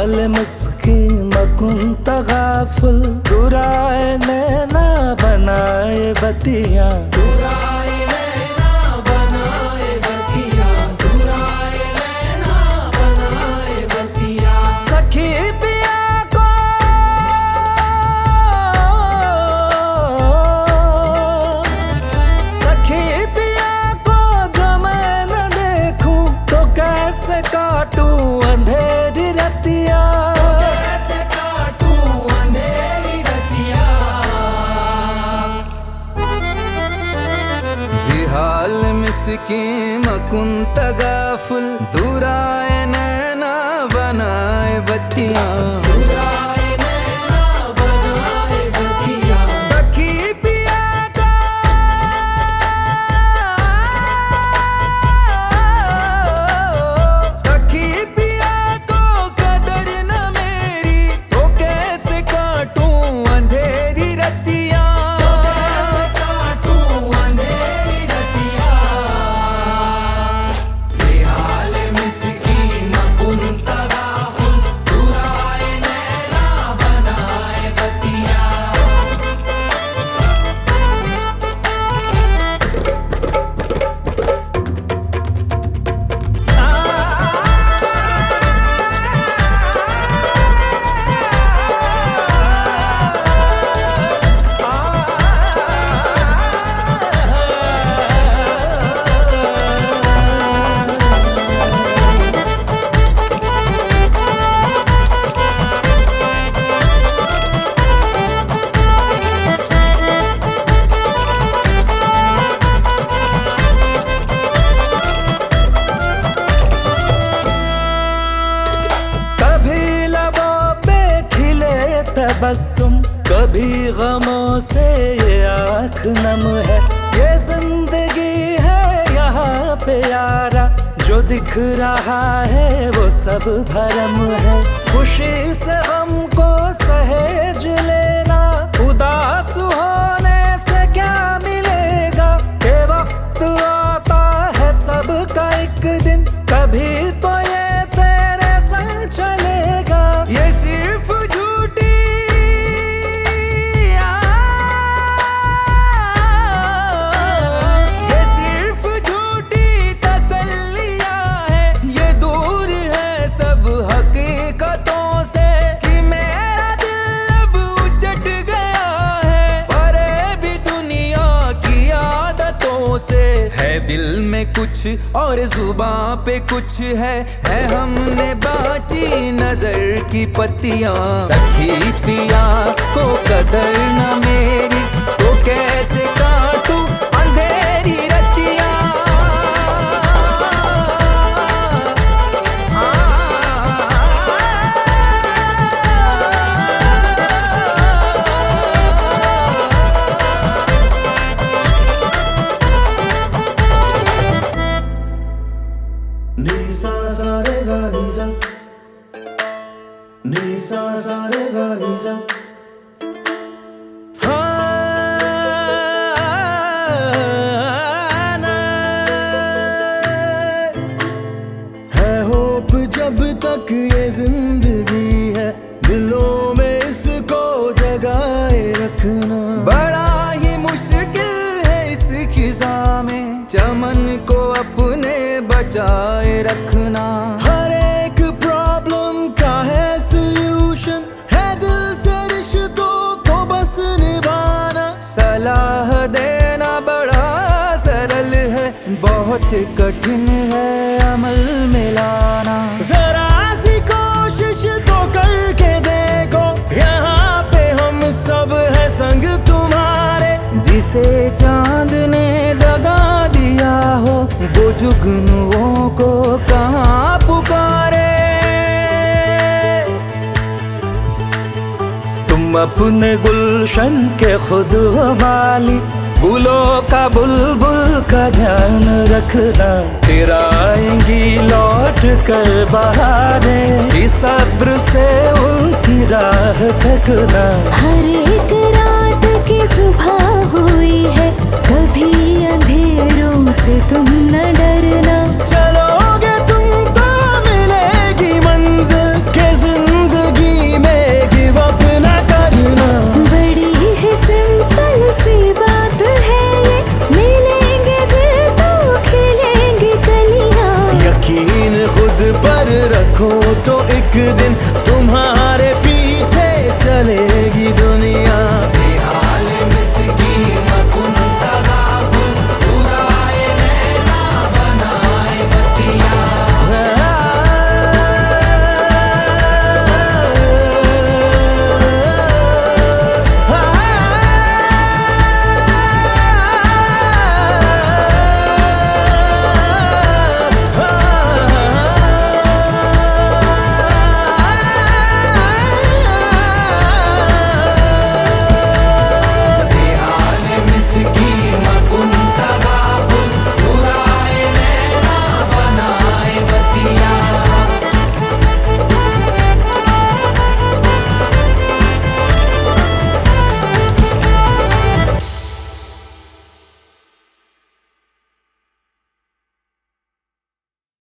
हाल मुस्किन कुंत गाफिल दुराए नैना बनाए बतिया सखी पिया को जो मैं न देखूं तो कैसे काटूं अंधेरी रतिया हाल मिस्कीन कुंत गाफिल दुराए नैना बनाए बत्तियां तबस्सुम कभी गमों से ये आँख नम है ये जिंदगी है यहाँ पे यारा जो दिख रहा है वो सब भरम है खुशी से गम को सहेज लेना उदास होने से क्या मिलेगा के वक्त आता है सबका एक दिन कभी तो ये तेरे संग चलेगा ये सिर्फ दिल में कुछ और जुबां पे कुछ है हमने बाची नजर की पत्तियां सखी पिया को कदर न मेरी तो कैसे काटूं अंधेरी रतियां Nisa sa re za nisa, nisa sa re za nisa. है होप जब तक ये जिंदगी है दिलों में इसको जगाए रखना बड़ा ही मुश्किल है इस खिजा में चमन को अपने बचाए रखना हर एक प्रॉब्लम का है सॉल्यूशन है दिल से रिश्तों को बस निभाना सलाह देना बड़ा सरल है बहुत कठिन है अमल में लाना जरा सी कोशिश तो करके देखो यहाँ पे हम सब है संग तुम्हारे जिसे चांद ने दगा दिया हो वो जुगनुओं को कहाँ पुकारे तुम अपने गुलशन के खुद माली गुलों का बुलबुल का ध्यान रखना फिर आएंगी लौट कर बहारें इस सब्र से उनकी राह तकना हर एक रात की सुबह हुई है कभी अंधेरों से तुम न डरना चलोगे तुम तो मिलेगी मंजिल के जिंदगी तो